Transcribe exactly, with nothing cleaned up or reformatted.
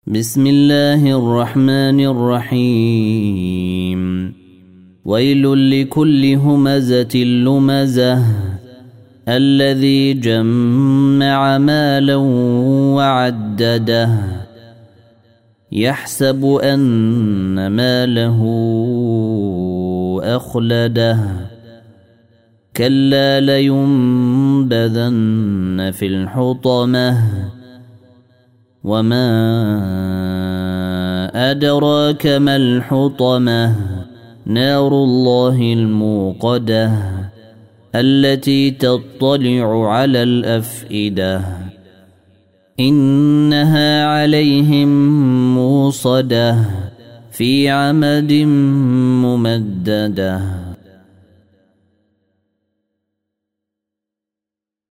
بسم الله الرحمن الرحيم ويل لكل همزة لمزة الذي جمع مالا وعدده يحسب أن ماله أخلده كلا لينبذن في الحطمة وما أدراك ما الحطمة نار الله الموقدة التي تطلع على الأفئدة إنها عليهم موصدة في عمد ممدده.